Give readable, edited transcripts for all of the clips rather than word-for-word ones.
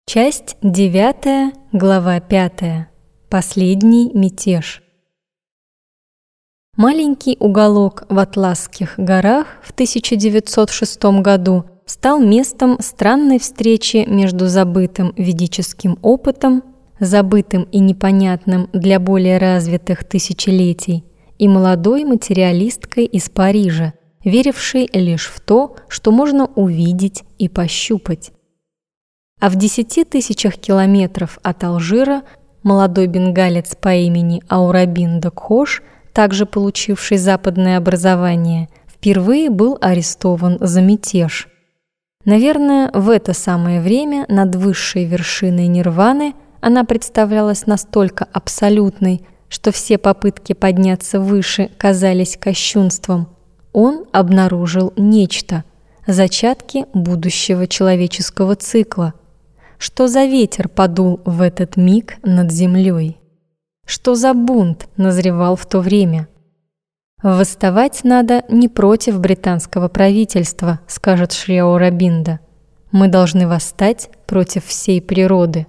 Часть 9, глава 5. Последний мятеж. Маленький уголок в Атласских горах в 1906 году стал местом странной встречи между забытым ведическим опытом, забытым и непонятным для более развитых тысячелетий, и молодой материалисткой из Парижа, верившей лишь в то, что можно увидеть и пощупать. А в 10 тысячах километров от Алжира молодой бенгалец по имени Аурабинда Кхош, также получивший западное образование, впервые был арестован за мятеж. Наверное, в это самое время над высшей вершиной нирваны она представлялась настолько абсолютной, что все попытки подняться выше казались кощунством. Он обнаружил нечто – зачатки будущего человеческого цикла. Что за ветер подул в этот миг над землей? Что за бунт назревал в то время? «Восставать надо не против британского правительства», скажет Шри Аурабинда. «Мы должны восстать против всей природы».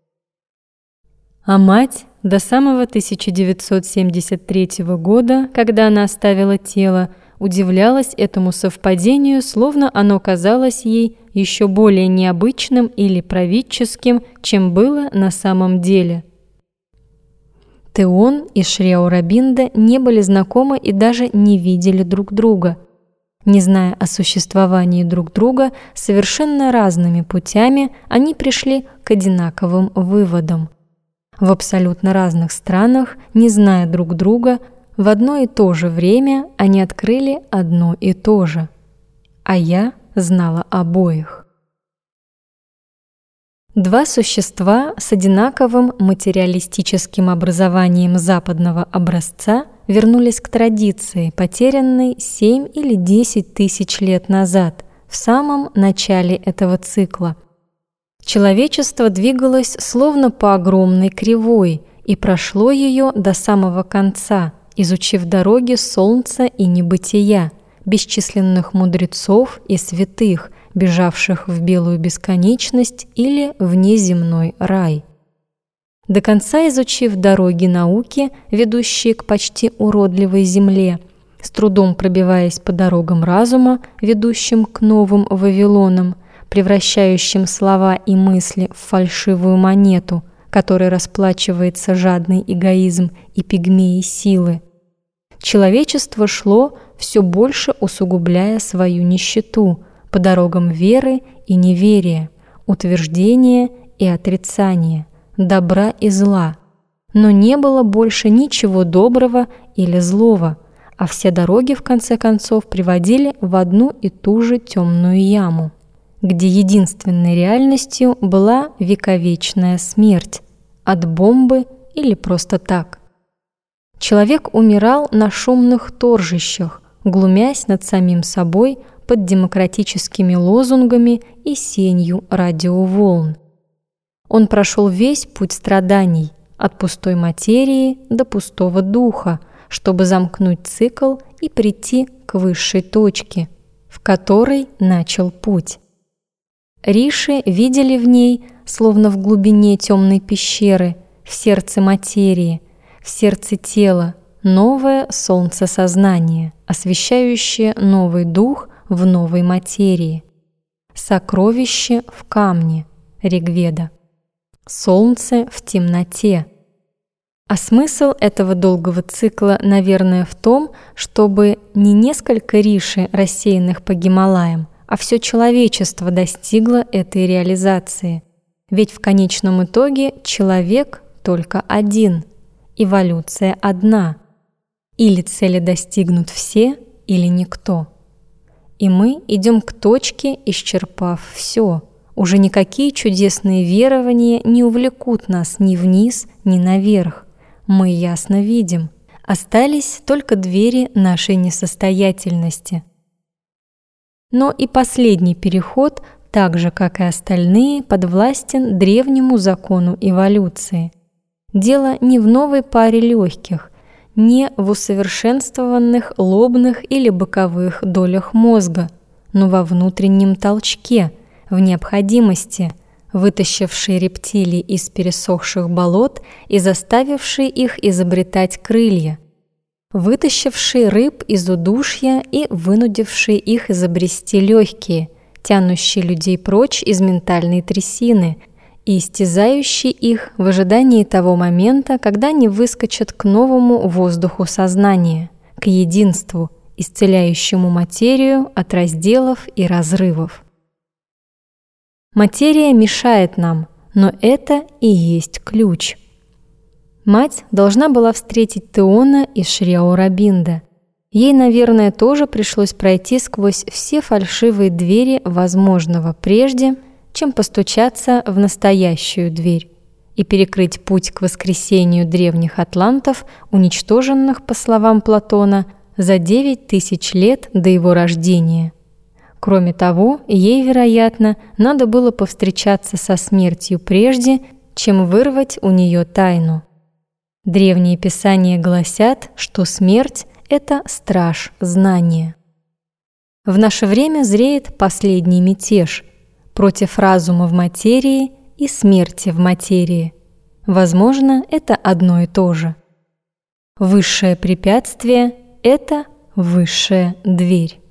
А мать до самого 1973 года, когда она оставила тело, удивлялась этому совпадению, словно оно казалось ей еще более необычным или правительским, чем было на самом деле. Теон и Шри Аурабинда не были знакомы и даже не видели друг друга. Не зная о существовании друг друга, совершенно разными путями они пришли к одинаковым выводам. В абсолютно разных странах, не зная друг друга, в одно и то же время они открыли одно и то же. А я знала обоих. Два существа с одинаковым материалистическим образованием западного образца вернулись к традиции, потерянной 7 или 10 тысяч лет назад, в самом начале этого цикла. Человечество двигалось словно по огромной кривой и прошло ее до самого конца, изучив дороги солнца и небытия, бесчисленных мудрецов и святых, бежавших в белую бесконечность или в неземной рай. До конца изучив дороги науки, ведущие к почти уродливой земле, с трудом пробиваясь по дорогам разума, ведущим к новым Вавилонам, превращающим слова и мысли в фальшивую монету, которой расплачивается жадный эгоизм и пигмеи силы. Человечество шло, все больше усугубляя свою нищету, по дорогам веры и неверия, утверждения и отрицания, добра и зла. Но не было больше ничего доброго или злого, а все дороги, в конце концов, приводили в одну и ту же темную яму, где единственной реальностью была вековечная смерть от бомбы или просто так. Человек умирал на шумных торжищах, глумясь над самим собой под демократическими лозунгами и сенью радиоволн. Он прошел весь путь страданий, от пустой материи до пустого духа, чтобы замкнуть цикл и прийти к высшей точке, в которой начал путь. Риши видели в ней, словно в глубине темной пещеры, в сердце материи, в сердце тела, новое солнце сознания, освещающее новый дух в новой материи. Сокровище в камне, Ригведа. Солнце в темноте. А смысл этого долгого цикла, наверное, в том, чтобы не несколько риши, рассеянных по Гималаям, а все человечество достигло этой реализации. Ведь в конечном итоге человек только один, эволюция одна. Или цели достигнут все, или никто. И мы идем к точке, исчерпав все. Уже никакие чудесные верования не увлекут нас ни вниз, ни наверх. Мы ясно видим. Остались только двери нашей несостоятельности. Но и последний переход, так же, как и остальные, подвластен древнему закону эволюции. Дело не в новой паре легких, не в усовершенствованных лобных или боковых долях мозга, но во внутреннем толчке, в необходимости, вытащивший рептилий из пересохших болот и заставивший их изобретать крылья, вытащивший рыб из удушья и вынудивший их изобрести легкие, тянущий людей прочь из ментальной трясины и истязающий их в ожидании того момента, когда они выскочат к новому воздуху сознания, к единству, исцеляющему материю от разделов и разрывов. Материя мешает нам, но это и есть ключ. Мать должна была встретить Теона и Шри Аурабинда. Ей, наверное, тоже пришлось пройти сквозь все фальшивые двери возможного прежде, чем постучаться в настоящую дверь и перекрыть путь к воскресению древних атлантов, уничтоженных, по словам Платона, за 9000 лет до его рождения. Кроме того, ей, вероятно, надо было повстречаться со смертью прежде, чем вырвать у нее тайну. Древние писания гласят, что смерть – это страж знания. В наше время зреет последний мятеж против разума в материи и смерти в материи. Возможно, это одно и то же. Высшее препятствие – это высшая дверь.